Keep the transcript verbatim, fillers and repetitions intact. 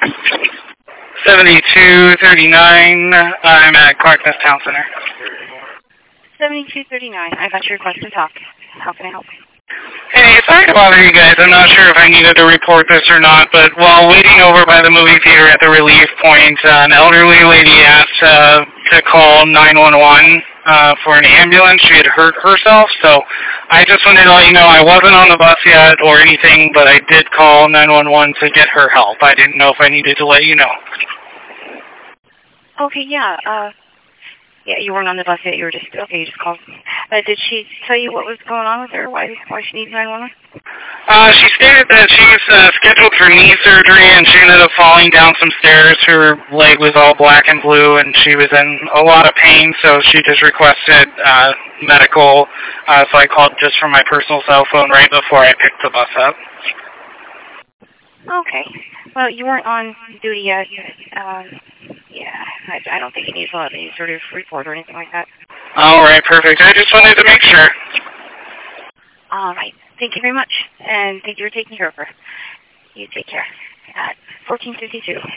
seventy-two thirty-nine. I'm at Clarkness Town Center. seventy-two thirty-nine. I got your request to talk. How can I help? Hey, sorry to bother you guys. I'm not sure if I needed to report this or not, but while waiting over by the movie theater at the relief point, uh, an elderly lady asked uh, to call nine one one uh, for an ambulance. She had hurt herself, so I just wanted to let you know I wasn't on the bus yet or anything, but I did call nine one one to get her help. I didn't know if I needed to let you know. Okay, yeah. Uh, yeah, you weren't on the bus yet. You were just, okay, you just called. Uh, did she tell you what was going on with her? Why, why she needs nine one one? Uh, she stated that she's uh, scheduled for knee surgery, and she ended up falling down some stairs. Her leg was all black and blue, and she was in a lot of pain, so she just requested uh, medical. Uh, so I called just from my personal cell phone right before I picked the bus up. Okay. Well, you weren't on duty yet. Um, yeah, I, I don't think you need to fill out any sort of report or anything like that. All right, perfect. I just wanted to make sure. All right. Thank you very much, and thank you for taking care of her. You take care. At fourteen fifty-two.